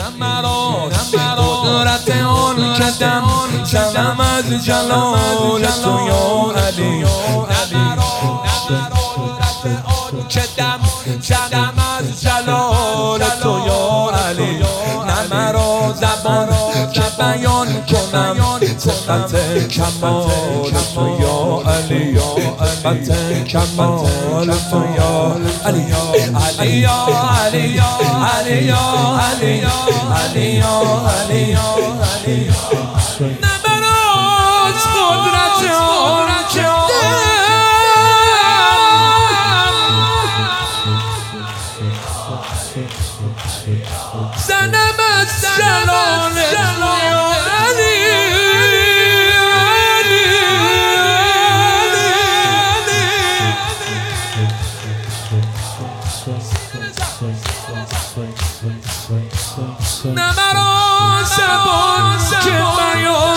مرا قدرت آن کدم شدم از جلال تو یا علی کدم شدم از جلال تو یا علی نه مرا زبان که بیان کنم صفت کمال تو یا علی صفت کمال تو یا علی علی یا علی یا علی یا علی یا علی یا علی یا علی نه براش قدرت آن زنم از جلال نه مرا زبان که بیان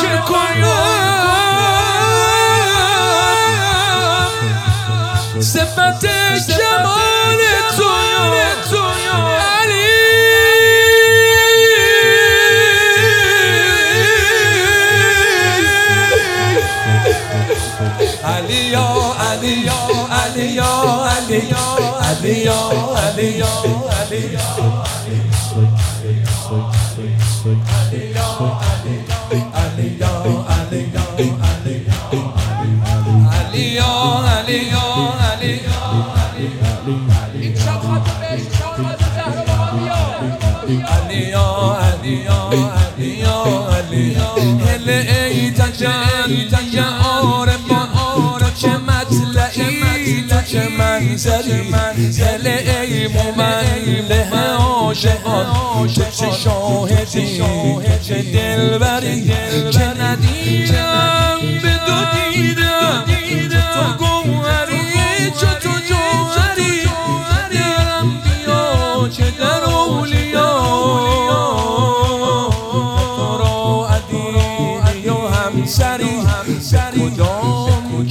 کنم صفت کمال تو یا علی علی یا علی یا علی یا علی یا علی یا علی یا علی یا دل ای مملح عاشقان تو چه شاهدی چه دلبری که ندیدم به دو دیدم تو گوهری چو تو جوهری درم بیا چه در اولیا تو را عدیدی و همسری کدام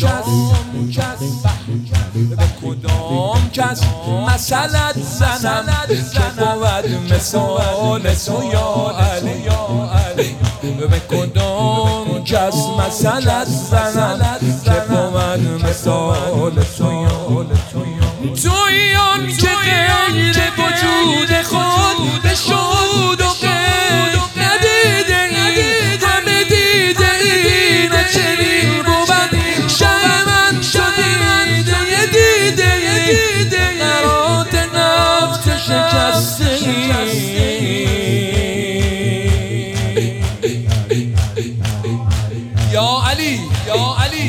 کس مسئلت زنم که بود مثال تو یا علی به کدام کس مسئلت زنم که بود مثال تو یا توی آن که غیر وجود خود به شهود و غیر ندیده ای همه دیده ای نچنین بود شب من شدی دیده نرات نفت شکسته یا علی یا علی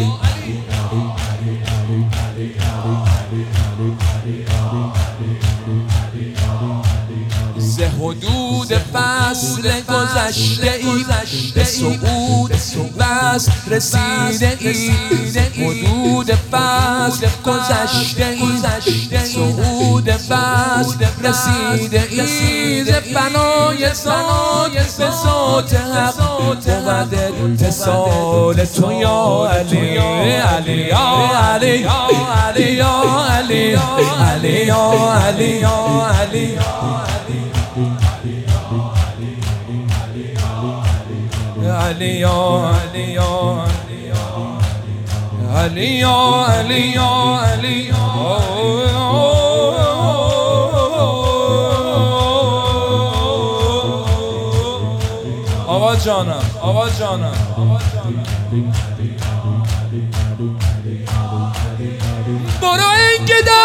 ز حدود فصل گذشته ای به صعود وصل رسیده ای حدود فصل گذشته ای به صعود وصل رسیده ای ز فنای ذات به ذات حق بود اتصال تو یا علی علی یا علی یا علی یا علی یا علی یا علی یا علی علی یا علی یا علی یا علی یا علی آقا جانم برو این گدا